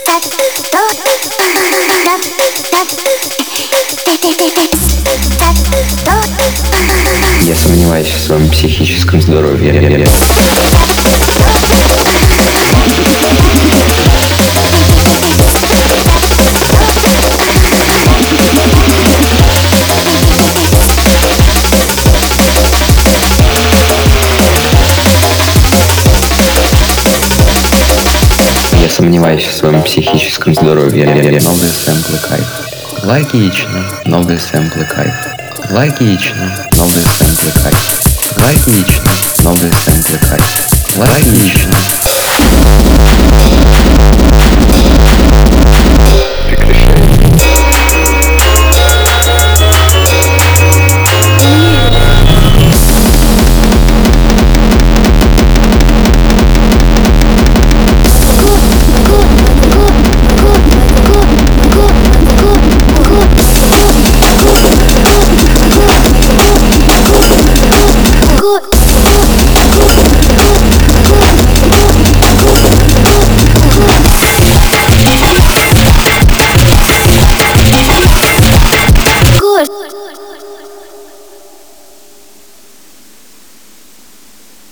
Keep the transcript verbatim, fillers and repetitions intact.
Я сомневаюсь в своем психическом здоровье. Я сомневаюсь в своем психическом здоровье. Новые сэмплы кайф. Логично. Новые сэмплы кайф. Логично. Новые сэмплы кайф. Логично. Новые сэмплы кайф. Логично.